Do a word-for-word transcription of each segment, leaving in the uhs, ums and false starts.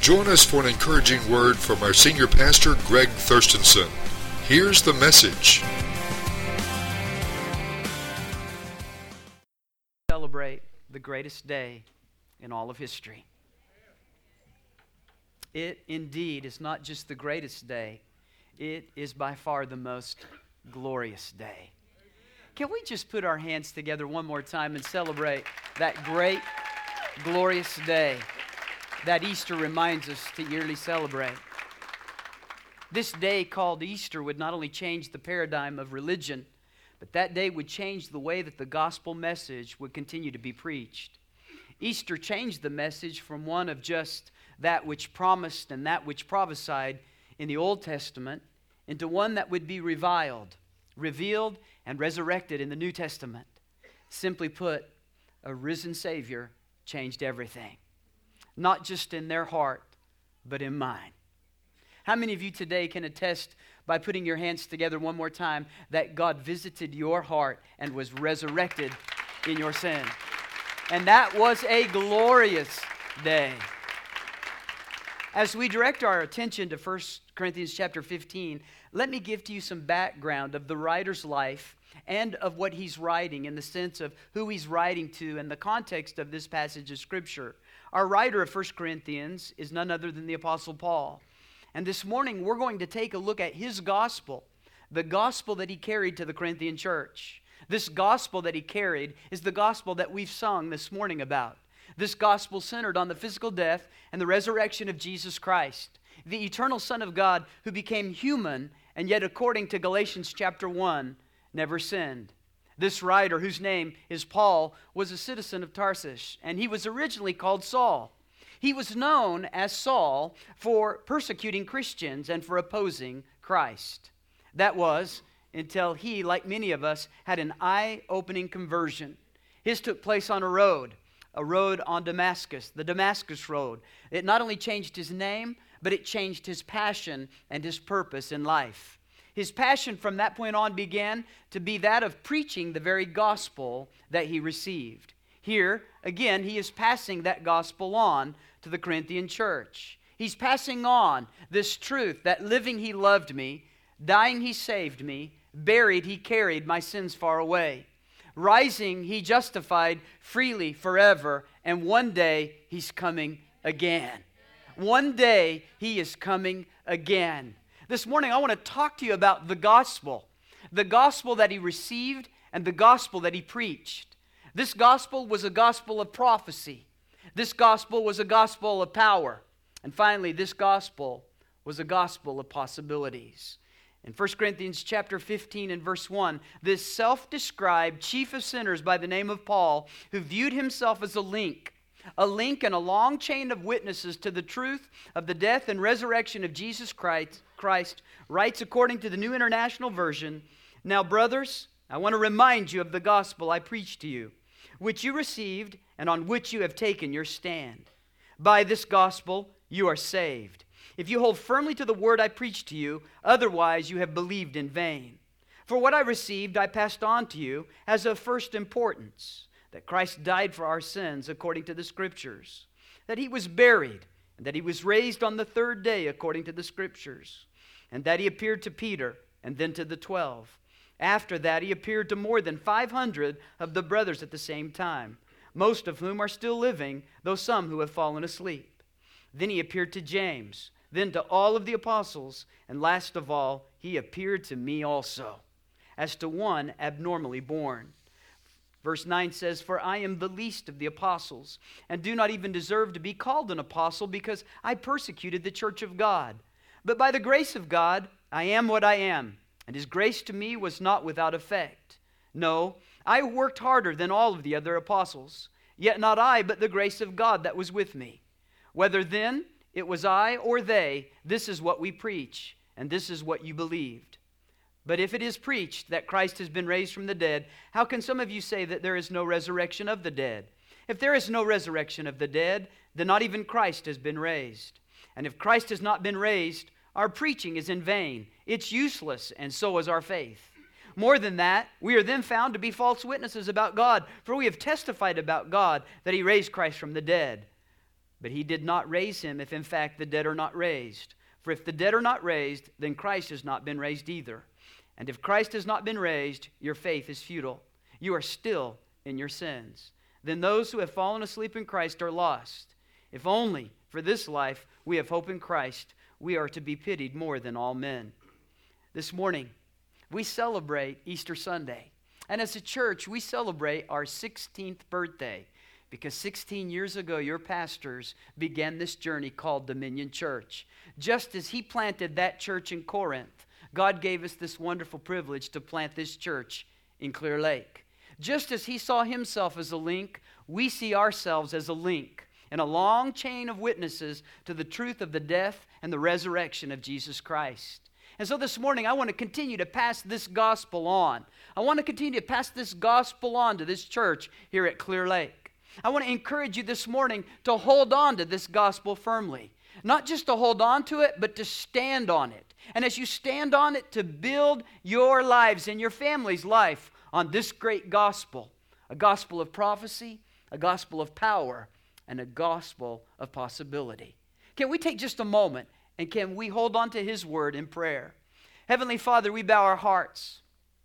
Join us for an encouraging word from our senior pastor, Greg Thurstonson. Here's the message. Celebrate the greatest day in all of history. It indeed is not just the greatest day, it is by far the most glorious day. Can we just put our hands together one more time and celebrate that great, glorious day that Easter reminds us to yearly celebrate? This day called Easter would not only change the paradigm of religion, but that day would change the way that the gospel message would continue to be preached. Easter changed the message from one of just that which promised and that which prophesied in the Old Testament into one that would be reviled, revealed, and resurrected in the New Testament. Simply put, a risen Savior changed everything. Not just in their heart, but in mine. How many of you today can attest by putting your hands together one more time that God visited your heart and was resurrected in your sin? And that was a glorious day. As we direct our attention to First Corinthians chapter fifteen, let me give to you some background of the writer's life and of what he's writing in the sense of who he's writing to and the context of this passage of Scripture. Our writer of First Corinthians is none other than the Apostle Paul. And this morning we're going to take a look at his gospel, the gospel that he carried to the Corinthian church. This gospel that he carried is the gospel that we've sung this morning about. This gospel centered on the physical death and the resurrection of Jesus Christ, the eternal Son of God who became human and yet, according to Galatians chapter one, never sinned. This writer, whose name is Paul, was a citizen of Tarsus, and he was originally called Saul. He was known as Saul for persecuting Christians and for opposing Christ. That was until he, like many of us, had an eye-opening conversion. His took place on a road, a road on Damascus, the Damascus Road. It not only changed his name, but it changed his passion and his purpose in life. His passion from that point on began to be that of preaching the very gospel that he received. Here, again, he is passing that gospel on to the Corinthian church. He's passing on this truth that living he loved me, dying he saved me, buried he carried my sins far away. Rising he justified freely forever, and one day he's coming again. One day he is coming again. This morning I want to talk to you about the gospel, the gospel that he received and the gospel that he preached. This gospel was a gospel of prophecy. This gospel was a gospel of power. And finally, this gospel was a gospel of possibilities. In First Corinthians chapter fifteen and verse one, this self-described chief of sinners by the name of Paul, who viewed himself as a link, a link in a long chain of witnesses to the truth of the death and resurrection of Jesus Christ, Christ, writes according to the New International Version, "Now, brothers, I want to remind you of the gospel I preached to you, which you received and on which you have taken your stand. By this gospel you are saved, if you hold firmly to the word I preached to you, otherwise you have believed in vain. For what I received I passed on to you as of first importance, that Christ died for our sins according to the Scriptures, that he was buried, and that he was raised on the third day according to the Scriptures, and that he appeared to Peter and then to the twelve. After that he appeared to more than five hundred of the brothers at the same time, most of whom are still living, though some who have fallen asleep. Then he appeared to James, then to all of the apostles, and last of all he appeared to me also, as to one abnormally born." Verse nine says, "For I am the least of the apostles, and do not even deserve to be called an apostle, because I persecuted the church of God. But by the grace of God, I am what I am, and his grace to me was not without effect. No, I worked harder than all of the other apostles, yet not I, but the grace of God that was with me. Whether then it was I or they, this is what we preach, and this is what you believed. But if it is preached that Christ has been raised from the dead, how can some of you say that there is no resurrection of the dead? If there is no resurrection of the dead, then not even Christ has been raised. And if Christ has not been raised, our preaching is in vain. It's useless, and so is our faith. More than that, we are then found to be false witnesses about God, for we have testified about God that he raised Christ from the dead, But he did not raise him if in fact the dead are not raised. For if the dead are not raised, then Christ has not been raised either. And if Christ has not been raised, your faith is futile. You are still in your sins. Then those who have fallen asleep in Christ are lost. If only for this life we have hope in Christ, we are to be pitied more than all men. This morning, we celebrate Easter Sunday. And as a church, we celebrate our sixteenth birthday. Because sixteen years ago, your pastors began this journey called Dominion Church. Just as he planted that church in Corinth, God gave us this wonderful privilege to plant this church in Clear Lake. Just as he saw himself as a link, we see ourselves as a link in a long chain of witnesses to the truth of the death and the resurrection of Jesus Christ. And so this morning, I want to continue to pass this gospel on. I want to continue to pass this gospel on to this church here at Clear Lake. I want to encourage you this morning to hold on to this gospel firmly. Not just to hold on to it, but to stand on it. And as you stand on it, to build your lives and your family's life on this great gospel. A gospel of prophecy, a gospel of power, and a gospel of possibility. Can we take just a moment and can we hold on to His word in prayer? Heavenly Father, we bow our hearts.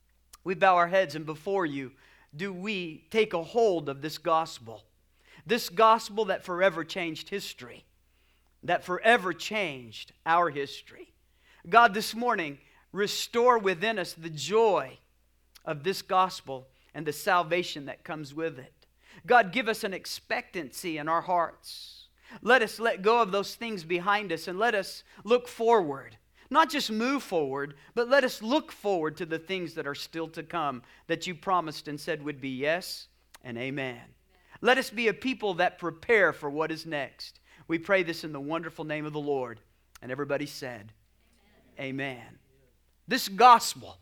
We bow our heads, and before you, do we take a hold of this gospel. This gospel that forever changed history. That forever changed our history. God, this morning, restore within us the joy of this gospel and the salvation that comes with it. God, give us an expectancy in our hearts. Let us let go of those things behind us and let us look forward. Not just move forward, but let us look forward to the things that are still to come that you promised and said would be yes and amen. Amen. Let us be a people that prepare for what is next. We pray this in the wonderful name of the Lord. And everybody said, amen. Amen. This gospel.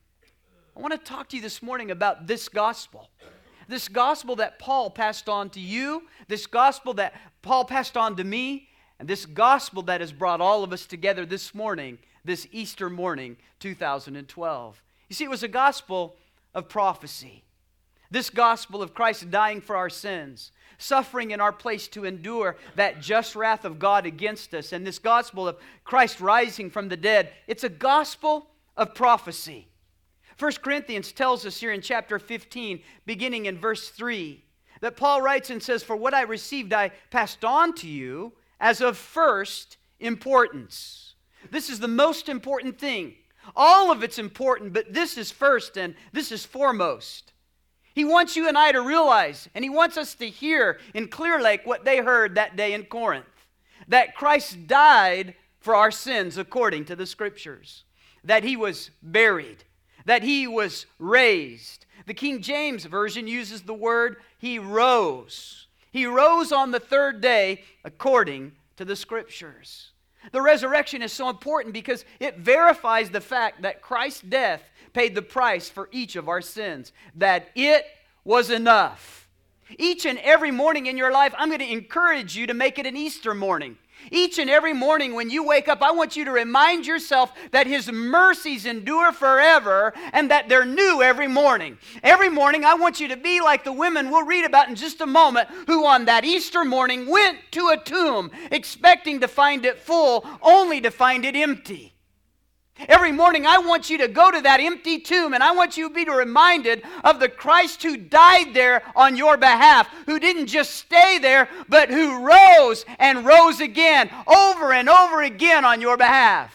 I want to talk to you this morning about this gospel. This gospel that Paul passed on to you. This gospel that Paul passed on to me. And this gospel that has brought all of us together this morning, this Easter morning, two thousand twelve. You see, it was a gospel of prophecy. This gospel of Christ dying for our sins, suffering in our place to endure that just wrath of God against us, and this gospel of Christ rising from the dead, it's a gospel of prophecy. First Corinthians tells us here in chapter fifteen, beginning in verse three, that Paul writes and says, "For what I received I passed on to you as of first importance." This is the most important thing. All of it's important, but this is first and this is foremost. He wants you and I to realize, and he wants us to hear in Clear Lake what they heard that day in Corinth. That Christ died for our sins according to the Scriptures. That he was buried. That he was raised. The King James Version uses the word, he rose. He rose on the third day according to the Scriptures. The resurrection is so important because it verifies the fact that Christ's death paid the price for each of our sins. That it was enough. Each and every morning in your life, I'm going to encourage you to make it an Easter morning. Each and every morning when you wake up, I want you to remind yourself that His mercies endure forever and that they're new every morning. Every morning, I want you to be like the women we'll read about in just a moment who on that Easter morning went to a tomb expecting to find it full, only to find it empty. Every morning, I want you to go to that empty tomb, and I want you to be reminded of the Christ who died there on your behalf, who didn't just stay there, but who rose and rose again, over and over again on your behalf.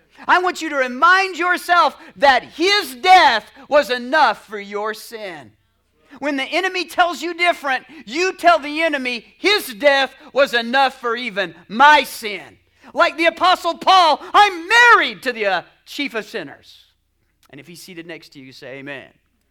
I want you to remind yourself that His death was enough for your sin. When the enemy tells you different, you tell the enemy His death was enough for even my sin. Like the Apostle Paul, I'm married to the uh, chief of sinners. And if he's seated next to you, you say amen.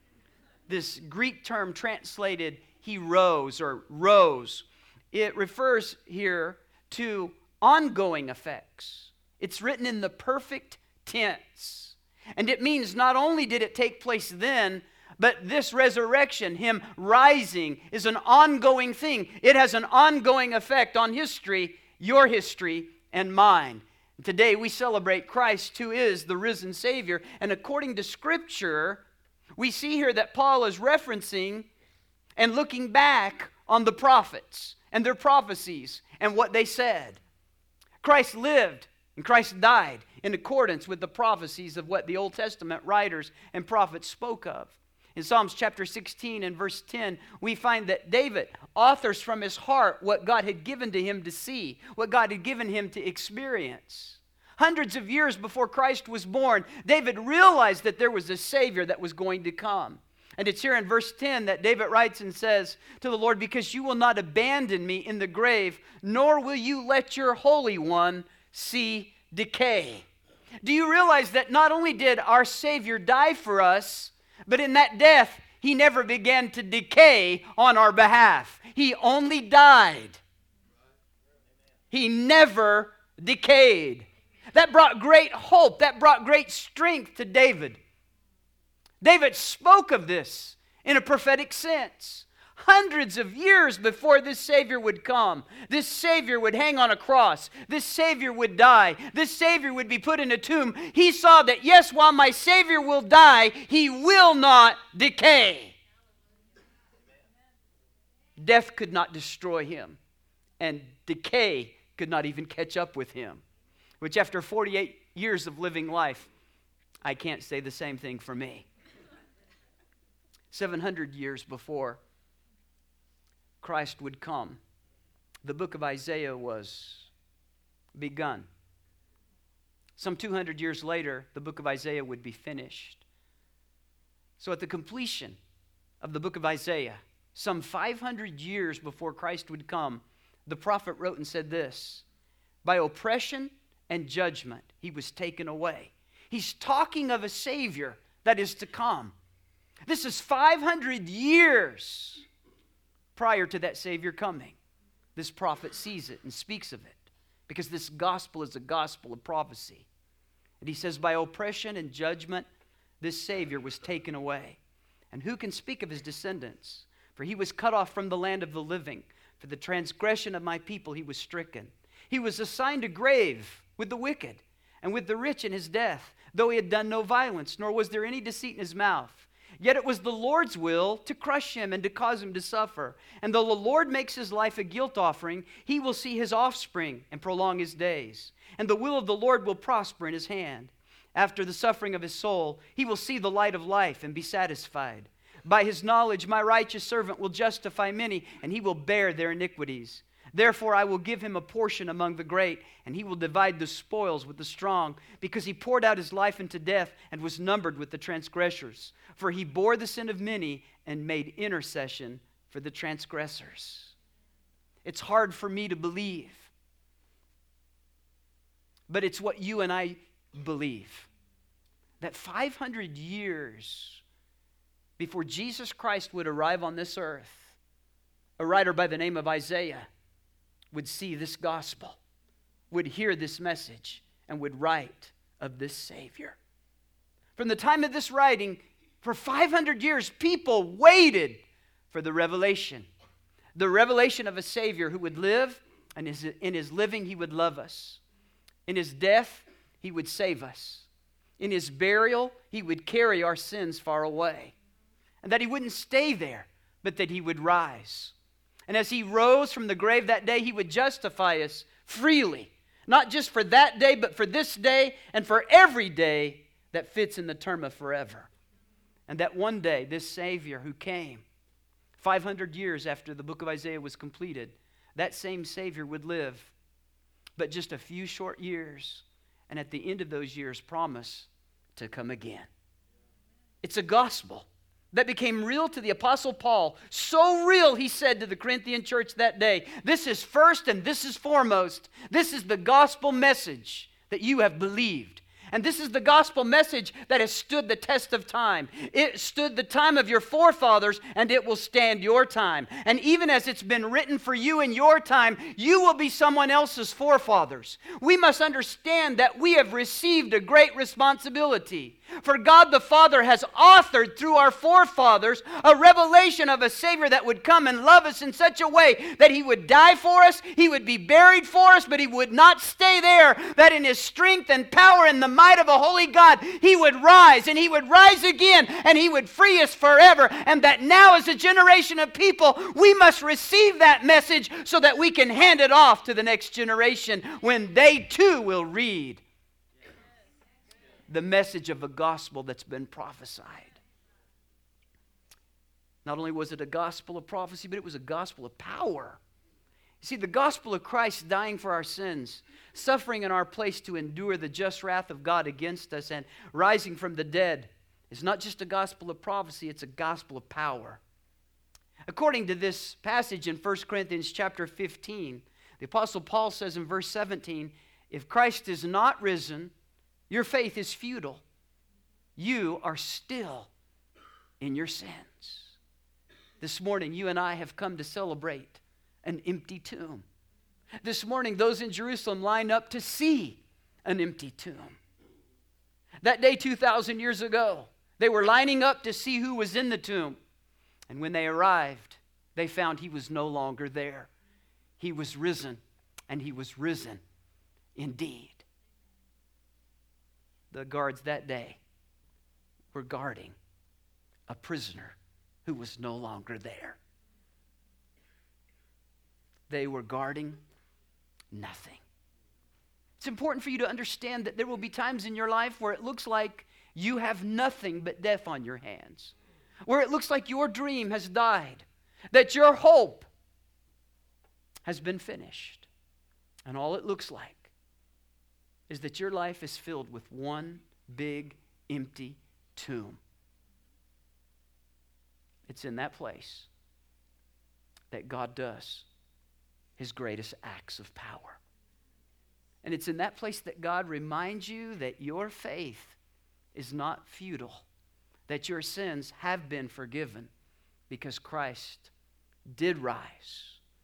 This Greek term translated, he rose or rose, it refers here to ongoing effects. It's written in the perfect tense. And it means not only did it take place then, but this resurrection, Him rising, is an ongoing thing. It has an ongoing effect on history, your history, and mine. Today we celebrate Christ, who is the risen Savior. And according to Scripture, we see here that Paul is referencing and looking back on the prophets and their prophecies and what they said. Christ lived and Christ died in accordance with the prophecies of what the Old Testament writers and prophets spoke of. In Psalms chapter sixteen and verse ten, we find that David authors from his heart what God had given to him to see, what God had given him to experience. Hundreds of years before Christ was born, David realized that there was a Savior that was going to come. And it's here in verse ten that David writes and says to the Lord, because you will not abandon me in the grave, nor will you let your Holy One see decay. Do you realize that not only did our Savior die for us, but in that death, he never began to decay on our behalf. He only died. He never decayed. That brought great hope. That brought great strength to David. David spoke of this in a prophetic sense. Hundreds of years before this Savior would come, this Savior would hang on a cross, this Savior would die, this Savior would be put in a tomb. He saw that, yes, while my Savior will die, he will not decay. Death could not destroy him, and decay could not even catch up with him, which after forty-eight years of living life, I can't say the same thing for me. seven hundred years before Christ would come, the book of Isaiah was begun. Some two hundred years later, the book of Isaiah would be finished. So at the completion of the book of Isaiah, some five hundred years before Christ would come, the prophet wrote and said this, by oppression and judgment, he was taken away. He's talking of a Savior that is to come. This is five hundred years prior to that Savior coming. This prophet sees it and speaks of it because this gospel is a gospel of prophecy. And he says, by oppression and judgment, this Savior was taken away. And who can speak of his descendants? For he was cut off from the land of the living. For the transgression of my people he was stricken. He was assigned a grave with the wicked and with the rich in his death, though he had done no violence, nor was there any deceit in his mouth. Yet it was the Lord's will to crush him and to cause him to suffer. And though the Lord makes his life a guilt offering, he will see his offspring and prolong his days. And the will of the Lord will prosper in his hand. After the suffering of his soul, he will see the light of life and be satisfied. By his knowledge, my righteous servant will justify many, and he will bear their iniquities. Therefore, I will give him a portion among the great, and he will divide the spoils with the strong, because he poured out his life into death and was numbered with the transgressors. For he bore the sin of many and made intercession for the transgressors. It's hard for me to believe, but it's what you and I believe. That five hundred years before Jesus Christ would arrive on this earth, a writer by the name of Isaiah would see this gospel, would hear this message, and would write of this Savior. From the time of this writing, for five hundred years, people waited for the revelation. The revelation of a Savior who would live, and in his living, he would love us. In his death, he would save us. In his burial, he would carry our sins far away. And that he wouldn't stay there, but that he would rise. And as he rose from the grave that day, he would justify us freely. Not just for that day, but for this day and for every day that fits in the term of forever. And that one day, this Savior who came five hundred years after the book of Isaiah was completed, that same Savior would live but just a few short years, and at the end of those years promise to come again. It's a gospel that became real to the Apostle Paul. So real, he said to the Corinthian church that day, this is first and this is foremost. This is the gospel message that you have believed. And this is the gospel message that has stood the test of time. It stood the time of your forefathers, and it will stand your time. And even as it's been written for you in your time, you will be someone else's forefathers. We must understand that we have received a great responsibility. For God the Father has authored through our forefathers a revelation of a Savior that would come and love us in such a way that He would die for us, He would be buried for us, but He would not stay there, that in His strength and power and the might of a holy God, He would rise and He would rise again and He would free us forever. And that now as a generation of people, we must receive that message so that we can hand it off to the next generation when they too will read the message of a gospel that's been prophesied. Not only was it a gospel of prophecy, but it was a gospel of power. You see, the gospel of Christ dying for our sins, suffering in our place to endure the just wrath of God against us, and rising from the dead is not just a gospel of prophecy, it's a gospel of power. According to this passage in First Corinthians chapter fifteen, the Apostle Paul says in verse seventeen, if Christ is not risen, your faith is futile. You are still in your sins. This morning, you and I have come to celebrate an empty tomb. This morning, those in Jerusalem line up to see an empty tomb. That day, two thousand years ago, they were lining up to see who was in the tomb. And when they arrived, they found He was no longer there. He was risen, and He was risen indeed. The guards that day were guarding a prisoner who was no longer there. They were guarding nothing. It's important for you to understand that there will be times in your life where it looks like you have nothing but death on your hands, where it looks like your dream has died, that your hope has been finished, and all it looks like is that your life is filled with one big empty tomb. It's in that place that God does His greatest acts of power. And it's in that place that God reminds you that your faith is not futile, that your sins have been forgiven because Christ did rise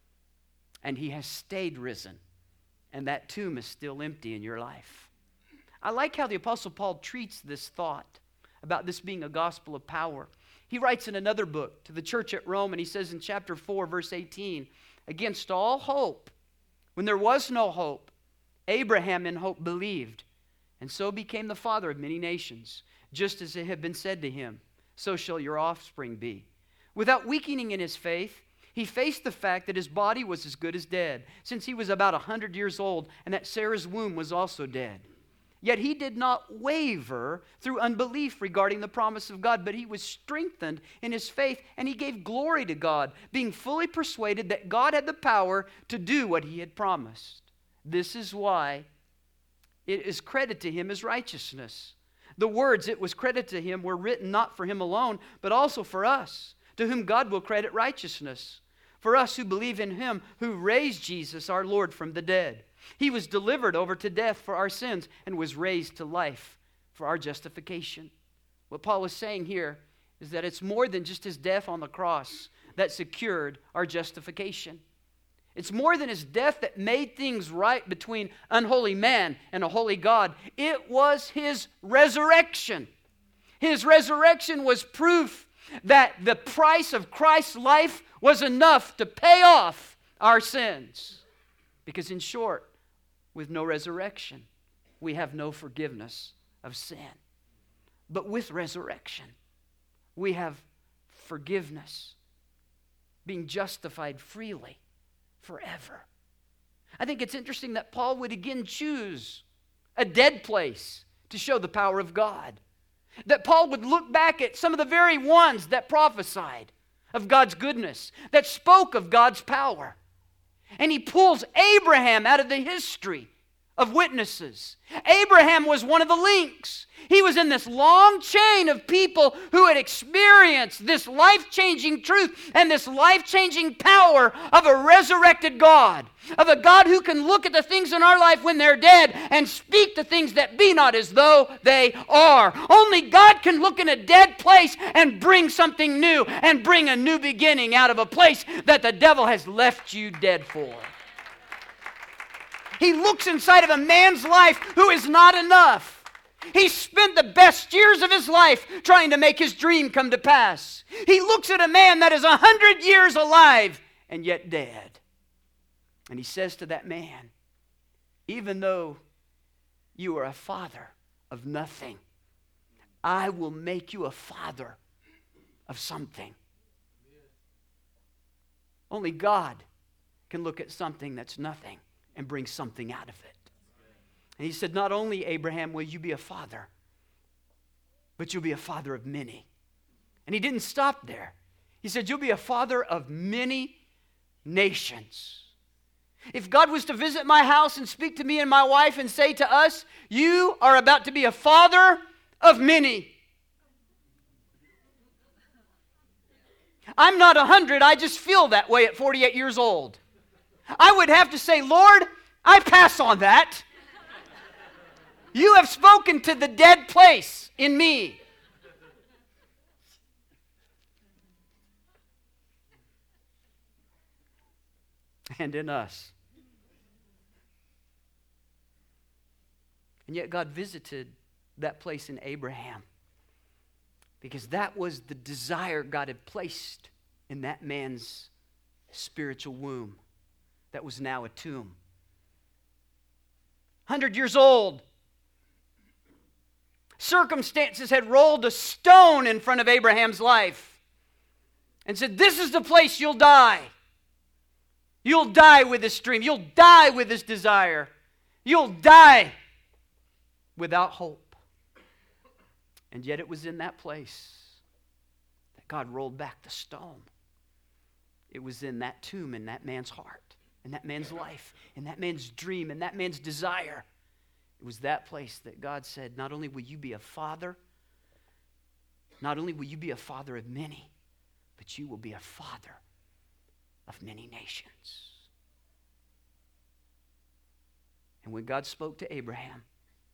and He has stayed risen. And that tomb is still empty in your life. I like how the Apostle Paul treats this thought about this being a gospel of power. He writes in another book to the church at Rome, and he says in chapter four, verse eighteen, against all hope, when there was no hope, Abraham in hope believed, and so became the father of many nations, just as it had been said to him, so shall your offspring be. Without weakening in his faith, he faced the fact that his body was as good as dead, since he was about a hundred years old, and that Sarah's womb was also dead. Yet he did not waver through unbelief regarding the promise of God, but he was strengthened in his faith, and he gave glory to God, being fully persuaded that God had the power to do what He had promised. This is why it is credited to him as righteousness. The words "it was credited to him" were written not for him alone, but also for us, to whom God will credit righteousness. For us who believe in Him who raised Jesus our Lord from the dead. He was delivered over to death for our sins and was raised to life for our justification. What Paul is saying here is that it's more than just His death on the cross that secured our justification. It's more than His death that made things right between unholy man and a holy God. It was His resurrection. His resurrection was proof that the price of Christ's life was enough to pay off our sins. Because in short, with no resurrection, we have no forgiveness of sin. But with resurrection, we have forgiveness, being justified freely forever. I think it's interesting that Paul would again choose a dead place to show the power of God. That Paul would look back at some of the very ones that prophesied of God's goodness, that spoke of God's power. And he pulls Abraham out of the history of witnesses. Abraham was one of the links. He was in this long chain of people who had experienced this life-changing truth and this life-changing power of a resurrected God, of a God who can look at the things in our life when they're dead and speak to things that be not as though they are. Only God can look in a dead place and bring something new and bring a new beginning out of a place that the devil has left you dead for. He looks inside of a man's life who is not enough. He spent the best years of his life trying to make his dream come to pass. He looks at a man that is a hundred years alive and yet dead. And he says to that man, even though you are a father of nothing, I will make you a father of something. Only God can look at something that's nothing and bring something out of it. And he said, not only, Abraham, will you be a father, but you'll be a father of many. And he didn't stop there. He said, you'll be a father of many nations. If God was to visit my house and speak to me and my wife and say to us, you are about to be a father of many. I'm not a hundred, I just feel that way at forty-eight years old. I would have to say, Lord, I pass on that. You have spoken to the dead place in me. And in us. And yet God visited that place in Abraham because that was the desire God had placed in that man's spiritual womb that was now a tomb. Hundred years old. Circumstances had rolled a stone in front of Abraham's life and said, this is the place you'll die. You'll die with this dream. You'll die with this desire. You'll die without hope. And yet it was in that place that God rolled back the stone. It was in that tomb, in that man's heart, in that man's life, in that man's dream, in that man's desire. It was that place that God said, not only will you be a father, not only will you be a father of many, but you will be a father of many nations. And when God spoke to Abraham,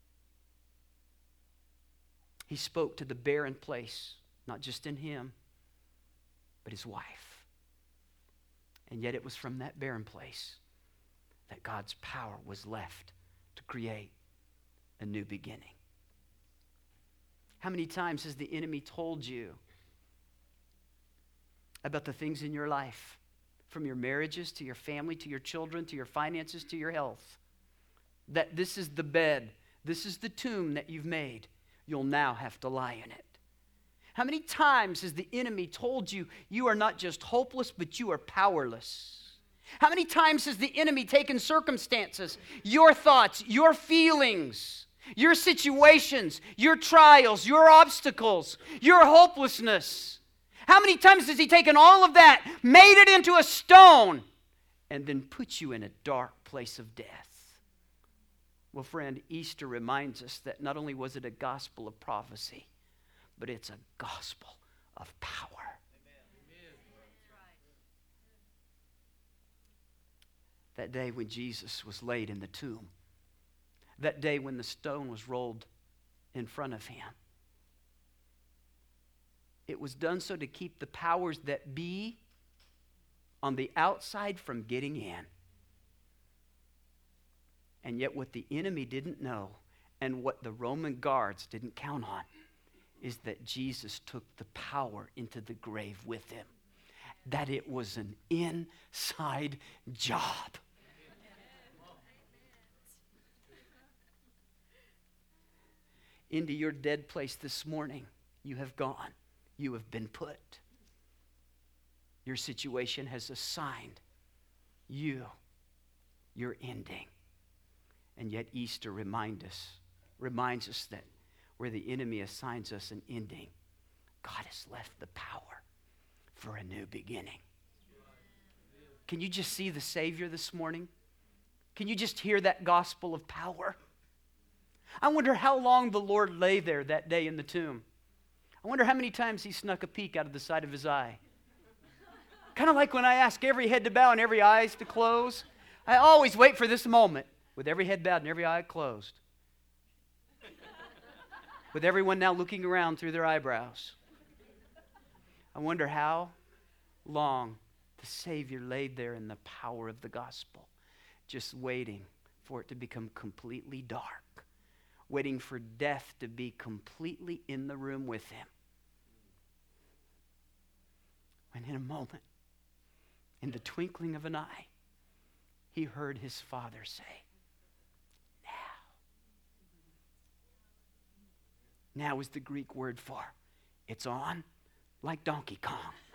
he spoke to the barren place, not just in him, but his wife. And yet it was from that barren place that God's power was left to create a new beginning. How many times has the enemy told you about the things in your life, from your marriages to your family to your children to your finances to your health, that this is the bed, this is the tomb that you've made, you'll now have to lie in it? How many times has the enemy told you you are not just hopeless, but you are powerless? How many times has the enemy taken circumstances, your thoughts, your feelings, your situations, your trials, your obstacles, your hopelessness? How many times has he taken all of that, made it into a stone, and then put you in a dark place of death? Well, friend, Easter reminds us that not only was it a gospel of prophecy, but it's a gospel of power. That day when Jesus was laid in the tomb, that day when the stone was rolled in front of him, it was done so to keep the powers that be on the outside from getting in. And yet what the enemy didn't know, and what the Roman guards didn't count on, is that Jesus took the power into the grave with him. That it was an inside job. Into your dead place this morning, you have gone. You have been put. Your situation has assigned you your ending. And yet Easter remind us, reminds us that where the enemy assigns us an ending, God has left the power for a new beginning. Can you just see the Savior this morning? Can you just hear that gospel of power? I wonder how long the Lord lay there that day in the tomb. I wonder how many times he snuck a peek out of the side of his eye. Kind of like when I ask every head to bow and every eyes to close. I always wait for this moment with every head bowed and every eye closed. With everyone now looking around through their eyebrows. I wonder how long the Savior laid there in the power of the gospel, just waiting for it to become completely dark, waiting for death to be completely in the room with him. When in a moment, in the twinkling of an eye, he heard his Father say, now. Now is the Greek word for it's on like Donkey Kong.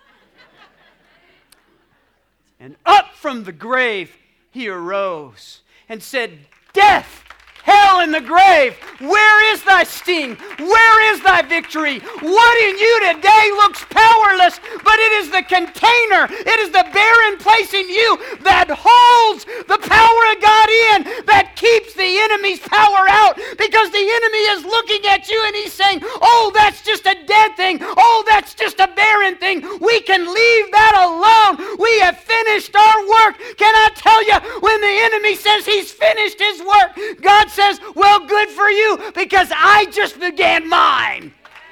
And up from the grave he arose and said, death, hell, and the grave, where is thy sting? Where is thy victory? What in you today looks powerless, but it is the container, it is the barren place in you that holds the power of God in, that keeps the enemy's power out, because the enemy is looking at you and he's saying, oh, that's just a dead thing. Oh, that's just a barren thing. We can leave that alone. We have finished our work. Can I tell you, when the enemy says he's finished his work, God says, well, good for you, because I just began mine.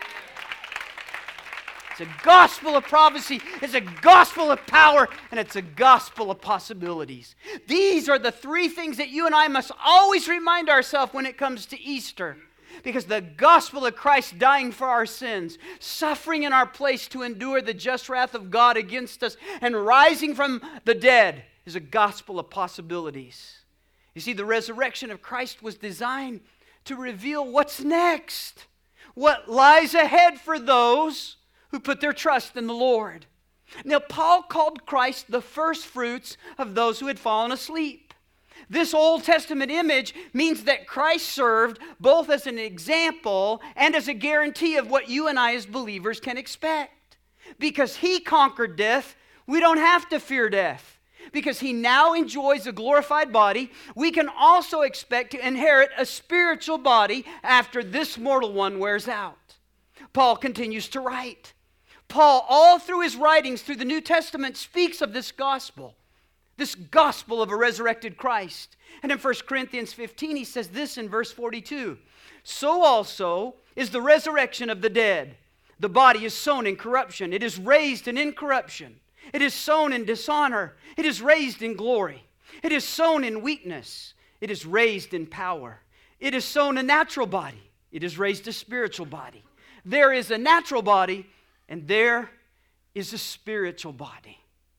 It's a gospel of prophecy, it's a gospel of power, and it's a gospel of possibilities. These are the three things that you and I must always remind ourselves when it comes to Easter. Because the gospel of Christ dying for our sins, suffering in our place to endure the just wrath of God against us, and rising from the dead is a gospel of possibilities. You see, the resurrection of Christ was designed to reveal what's next, what lies ahead for those who put their trust in the Lord. Now, Paul called Christ the first fruits of those who had fallen asleep. This Old Testament image means that Christ served both as an example and as a guarantee of what you and I as believers can expect. Because he conquered death, we don't have to fear death. Because he now enjoys a glorified body, we can also expect to inherit a spiritual body after this mortal one wears out. Paul continues to write. Paul, all through his writings through the New Testament, speaks of this gospel, this gospel of a resurrected Christ. And in First Corinthians fifteen, he says this in verse forty-two, so also is the resurrection of the dead. The body is sown in corruption, it is raised in incorruption. It is sown in dishonor. It is raised in glory. It is sown in weakness. It is raised in power. It is sown a natural body. It is raised a spiritual body. There is a natural body, and there is a spiritual body.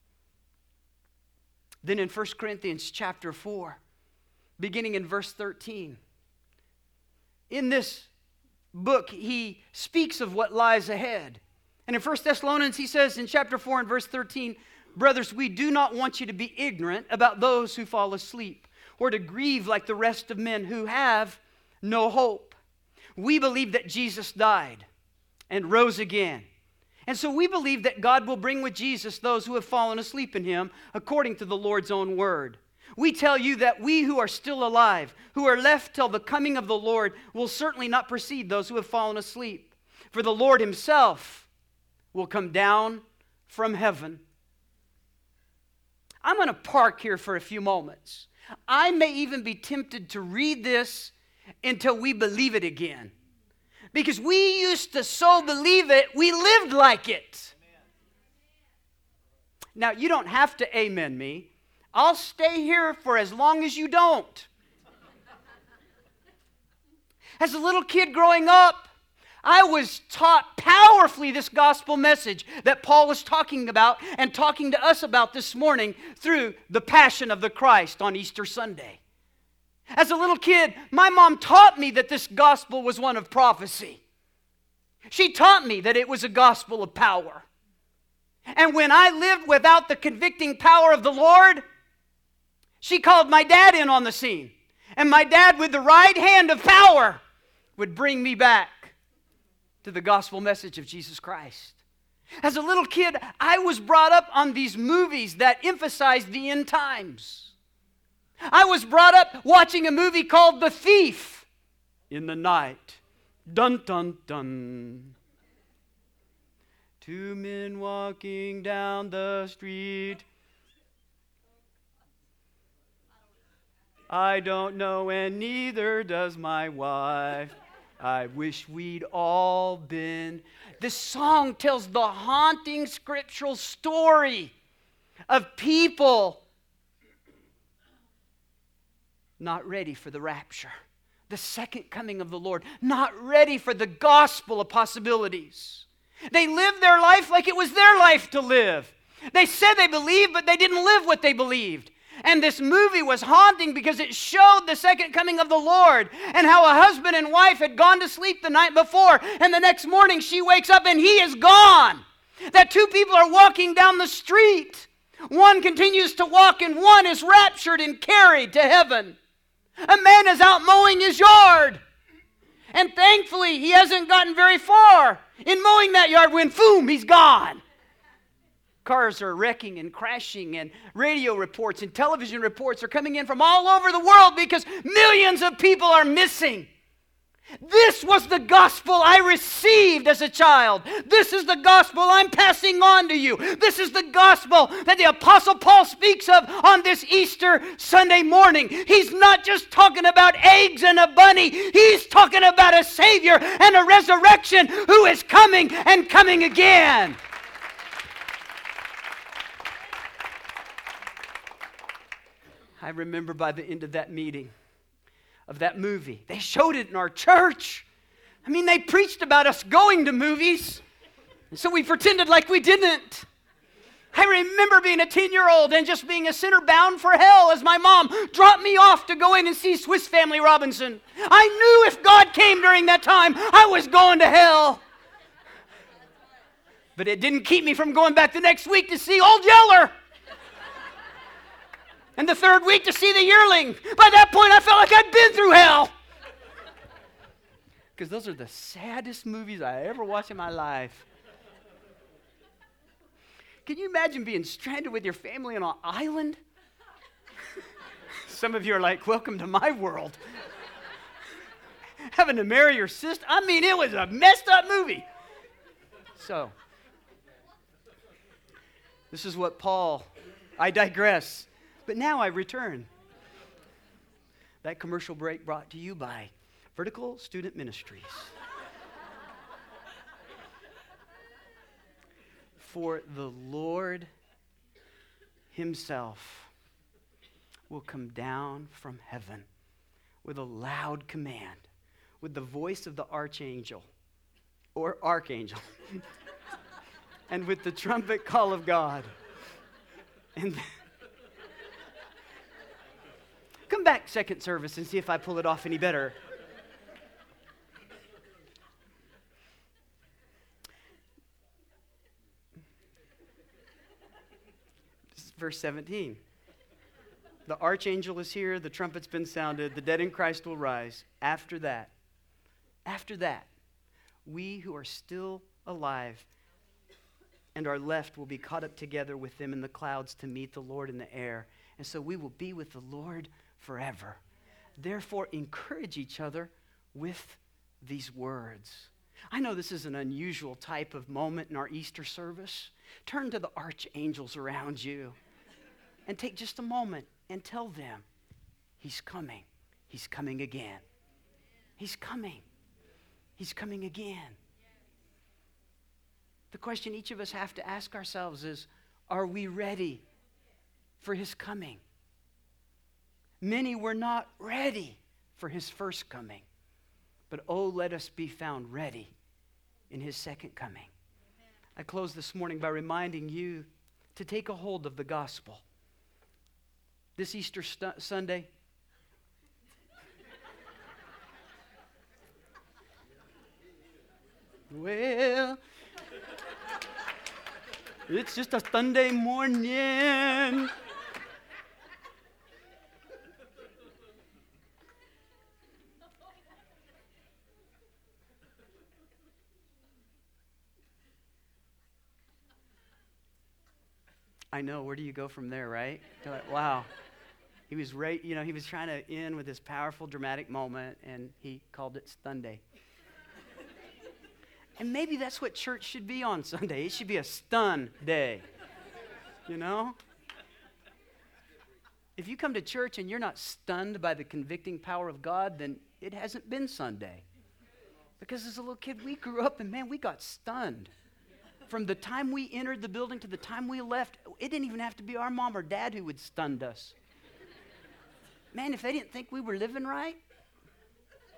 Then in First Corinthians chapter four, beginning in verse thirteen, in this book, he speaks of what lies ahead. And in First Thessalonians, he says in chapter four and verse thirteen, brothers, we do not want you to be ignorant about those who fall asleep, or to grieve like the rest of men who have no hope. We believe that Jesus died and rose again. And so we believe that God will bring with Jesus those who have fallen asleep in him, according to the Lord's own word. We tell you that we who are still alive, who are left till the coming of the Lord, will certainly not precede those who have fallen asleep. For the Lord himself will come down from heaven. I'm going to park here for a few moments. I may even be tempted to read this until we believe it again. Because we used to so believe it, we lived like it. Now, you don't have to amen me. I'll stay here for as long as you don't. As a little kid growing up, I was taught powerfully this gospel message that Paul is talking about and talking to us about this morning through the Passion of the Christ on Easter Sunday. As a little kid, my mom taught me that this gospel was one of prophecy. She taught me that it was a gospel of power. And when I lived without the convicting power of the Lord, she called my dad in on the scene. And my dad, with the right hand of power, would bring me back to the gospel message of Jesus Christ. As a little kid, I was brought up on these movies that emphasized the end times. I was brought up watching a movie called The Thief in the night. Dun, dun, dun. Two men walking down the street. I don't know, and neither does my wife. I wish we'd all been. This song tells the haunting scriptural story of people not ready for the rapture. the second coming of the Lord, not ready for the gospel of possibilities. They lived their life like it was their life to live. They said they believed, but they didn't live what they believed. And this movie was haunting because it showed the second coming of the Lord and how a husband and wife had gone to sleep the night before, and the next morning she wakes up and he is gone. That two people are walking down the street. One continues to walk and one is raptured and carried to heaven. A man is out mowing his yard. And thankfully, he hasn't gotten very far in mowing that yard when, boom, he's gone. Cars are wrecking and crashing, and radio reports and television reports are coming in from all over the world because millions of people are missing. This was the gospel I received as a child. This is the gospel I'm passing on to you. This is the gospel that the Apostle Paul speaks of on this Easter Sunday morning. He's not just talking about eggs and a bunny. He's talking about a Savior and a resurrection who is coming and coming again. I remember by the end of that meeting, of that movie, they showed it in our church. I mean, they preached about us going to movies, and so we pretended like we didn't. I remember being a ten-year-old and just being a sinner bound for hell as my mom dropped me off to go in and see Swiss Family Robinson. I knew if God came during that time, I was going to hell. But it didn't keep me from going back the next week to see Old Yeller. And the third week to see The Yearling. By that point, I felt like I'd been through hell. Because those are the saddest movies I ever watched in my life. Can you imagine being stranded with your family on an island? Some of you are like, welcome to my world. Having to marry your sister. I mean, it was a messed up movie. So, this is what Paul, I digress. But now I return. That commercial break brought to you by Vertical Student Ministries. For the Lord himself will come down from heaven with a loud command, with the voice of the archangel, or archangel, and with the trumpet call of God. And come back second service and see if I pull it off any better. This is verse seventeen. The archangel is here, the trumpet's been sounded, the dead in Christ will rise. After that, after that, we who are still alive and are left will be caught up together with them in the clouds to meet the Lord in the air. And so we will be with the Lord forever. Therefore, encourage each other with these words. I know this is an unusual type of moment in our Easter service. Turn to the archangels around you and take just a moment and tell them, he's coming. He's coming again. He's coming. He's coming again. The question each of us have to ask ourselves is, are we ready for his coming? Many were not ready for his first coming. But oh, let us be found ready in his second coming. I close this morning by reminding you to take a hold of the gospel. This Easter stu- Sunday, well, it's just a Sunday morning. I know, where do you go from there, right? You're like, wow. He was right, you know, he was trying to end with this powerful, dramatic moment, and he called it Sunday. And maybe that's what church should be on Sunday. It should be a stun day, you know? If you come to church and you're not stunned by the convicting power of God, then it hasn't been Sunday. Because as a little kid, we grew up and, man, we got stunned. From the time we entered the building to the time we left, it didn't even have to be our mom or dad who would stun us. Man, if they didn't think we were living right,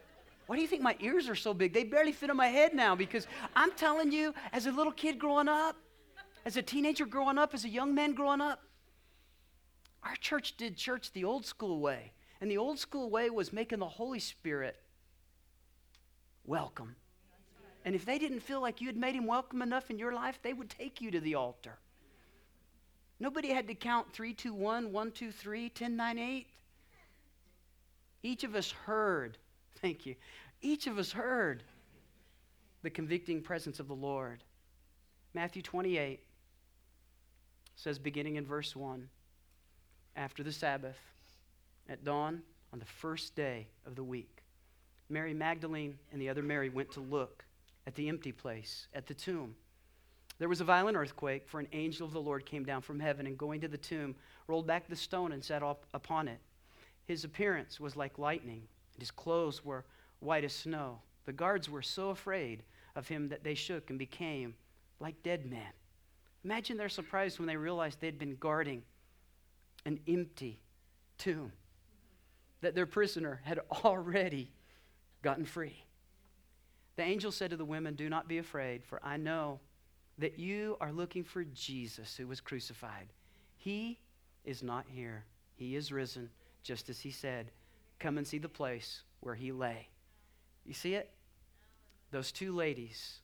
Why do you think my ears are so big? They barely fit on my head now because I'm telling you, as a little kid growing up, as a teenager growing up, as a young man growing up, our church did church the old school way. And the old school way was making the Holy Spirit welcome. And if they didn't feel like you had made him welcome enough in your life, they would take you to the altar. Nobody had to count three, two, one, one, two, three, ten, nine, eight. Each of us heard, thank you, each of us heard the convicting presence of the Lord. Matthew twenty-eight says, beginning in verse one, after the Sabbath, at dawn on the first day of the week, Mary Magdalene and the other Mary went to look at the empty place, at the tomb. There was a violent earthquake, for an angel of the Lord came down from heaven and going to the tomb, rolled back the stone and sat up upon it. His appearance was like lightning, and his clothes were white as snow. The guards were so afraid of him that they shook and became like dead men. Imagine their surprise when they realized they'd been guarding an empty tomb, that their prisoner had already gotten free. The angel said to the women, do not be afraid, for I know that you are looking for Jesus who was crucified. He is not here. He is risen, just as he said. Come and see the place where he lay. You see it? Those two ladies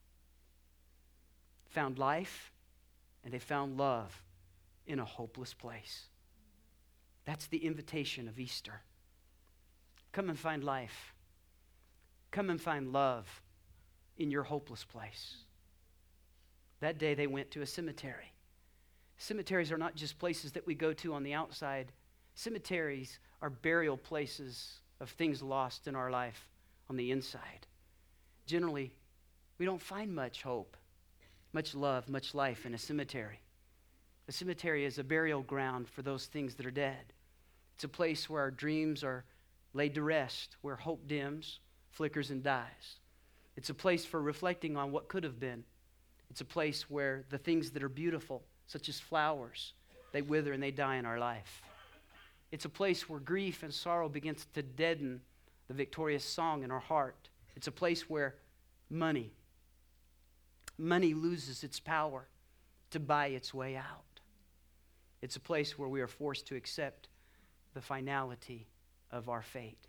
found life and they found love in a hopeless place. That's the invitation of Easter. Come and find life. Come and find love in your hopeless place. That day they went to a cemetery. Cemeteries are not just places that we go to on the outside. Cemeteries are burial places of things lost in our life on the inside. Generally, we don't find much hope, much love, much life in a cemetery. A cemetery is a burial ground for those things that are dead. It's a place where our dreams are laid to rest, where hope dims, flickers, and dies. It's a place for reflecting on what could have been. It's a place where the things that are beautiful, such as flowers, they wither and they die in our life. It's a place where grief and sorrow begins to deaden the victorious song in our heart. It's a place where money, money loses its power to buy its way out. It's a place where we are forced to accept the finality of our fate.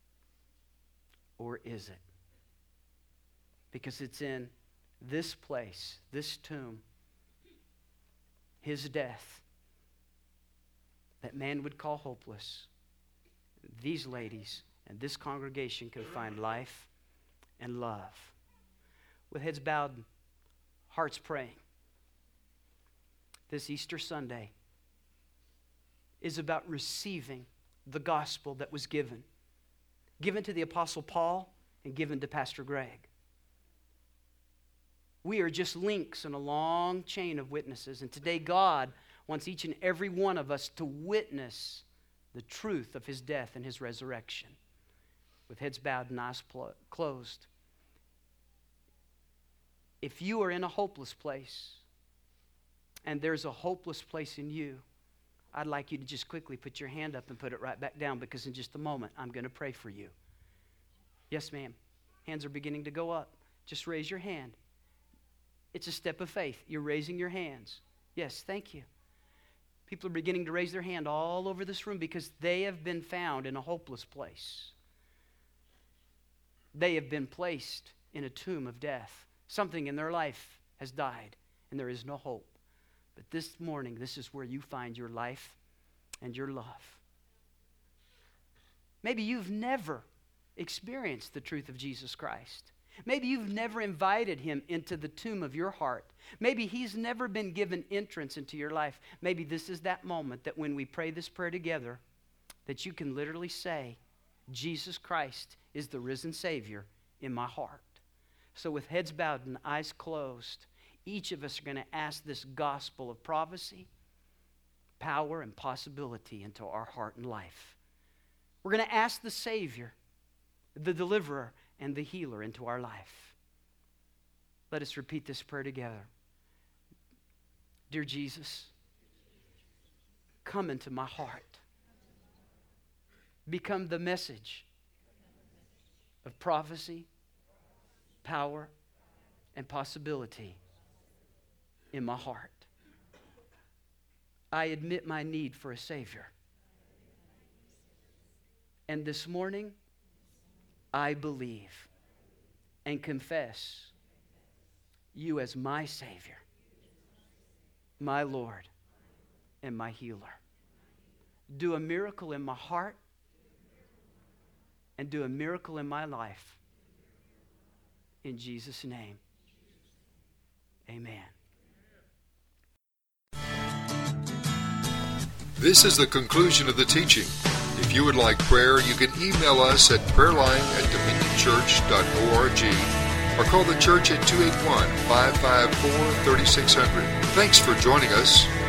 Or is it? Because it's in this place, this tomb, his death, that man would call hopeless. These ladies and this congregation can find life and love. With heads bowed, hearts praying, this Easter Sunday is about receiving the gospel that was given. Given to the Apostle Paul and given to Pastor Greg. We are just links in a long chain of witnesses. And today God wants each and every one of us to witness the truth of his death and his resurrection. With heads bowed and eyes pl- closed. If you are in a hopeless place, and there's a hopeless place in you, I'd like you to just quickly put your hand up and put it right back down, because in just a moment, I'm going to pray for you. Yes, ma'am. Hands are beginning to go up. Just raise your hand. It's a step of faith. You're raising your hands. Yes, thank you. People are beginning to raise their hand all over this room because they have been found in a hopeless place. They have been placed in a tomb of death. Something in their life has died, and there is no hope. But this morning, this is where you find your life and your love. Maybe you've never experienced the truth of Jesus Christ. Maybe you've never invited him into the tomb of your heart. Maybe he's never been given entrance into your life. Maybe this is that moment that when we pray this prayer together, that you can literally say, Jesus Christ is the risen Savior in my heart. So with heads bowed and eyes closed, each of us are going to ask this gospel of prophecy, power, and possibility into our heart and life. We're going to ask the Savior, the deliverer, and the healer into our life. Let us repeat this prayer together. Dear Jesus, come into my heart. Become the message of prophecy, power, and possibility in my heart. I admit my need for a Savior. And this morning, I believe and confess you as my Savior, my Lord, and my healer. Do a miracle in my heart and do a miracle in my life. In Jesus' name, amen. This is the conclusion of the teaching. If you would like prayer, you can email us at prayerline at dominion church dot org or call the church at two eight one, five five four, three six zero zero. Thanks for joining us.